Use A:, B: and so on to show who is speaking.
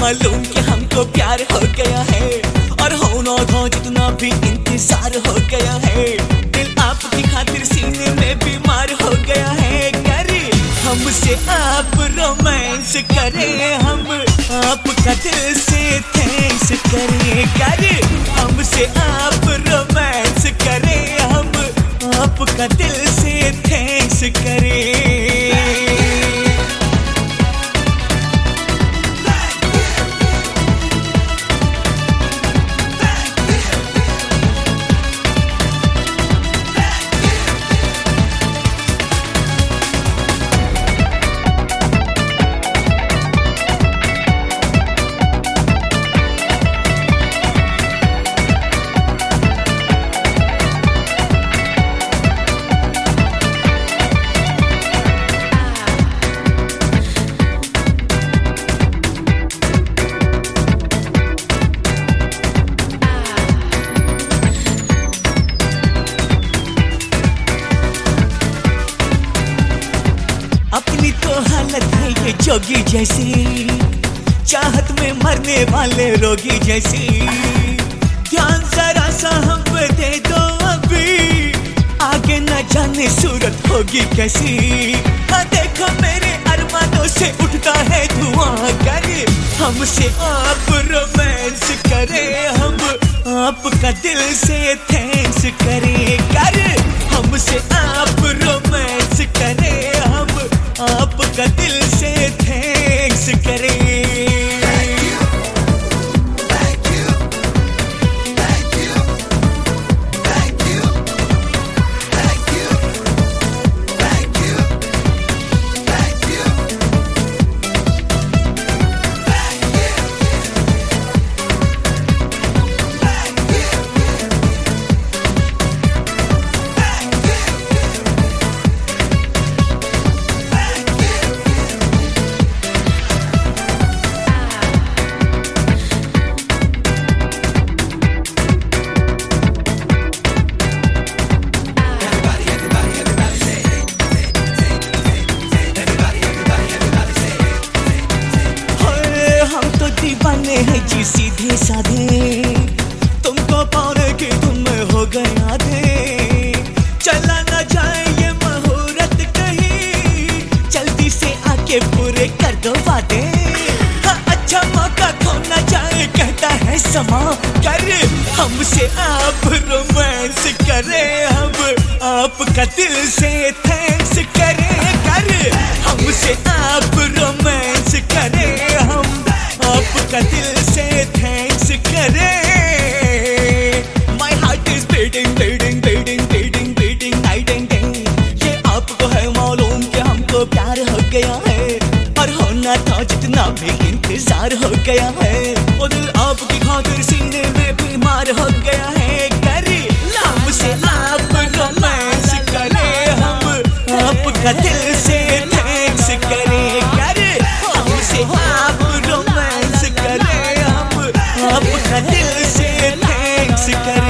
A: मालूम कि हमको प्यार हो गया है, और होना था जितना भी इंतजार हो गया है। दिल आपकी खातिर सीने में बीमार हो गया है। करे हमसे आप रोमांस करें, हम आपका दिल से थैंक्स करें। करे हमसे आप रोमांस करें, हम आपका दिल से थैंक्स करें। अपनी तो हालत है ये जोगी जैसी, चाहत में मरने वाले रोगी जैसी। ध्यान जरा सा हम पे दे दो अभी, आगे न जाने सूरत होगी कैसी। देखो मेरे अरमानों से उठता है धुआं। करे हमसे आप रोमांस करें, हम आपका दिल से थैंक्स करें। करे हमसे आप रोमांस करें, हम आपका दिल से थैंक्स करें। दीवाने हैं जी सीधे साधे, तुमको पाने के तुम हो गए आधे। चला न जाए ये मुहूर्त कहीं, जल्दी से आके पूरे कर दो वादे। हाँ, अच्छा मौका खो न जाए कहता है समा। करे हमसे आप रोमांस करें, हम आपका दिल से थैंक्स करें। करे हमसे आप रोमांस करें, हम आपका दिल से थैंक्स करें। My heart is beating, beating, beating, beating, beating night and day। ये आपको है मालूम कि हमको प्यार हो गया है, और होना था जितना भी इंतजार हो गया है। वो दिल आपकी खातिर सीने में बीमार हो गया है। करे हमसे आप रोमांस करें, हम आपका दिल से थैंक्स करें। करे हमसे आप रोमांस करें, हम आपका दिल से थैंक्स करें।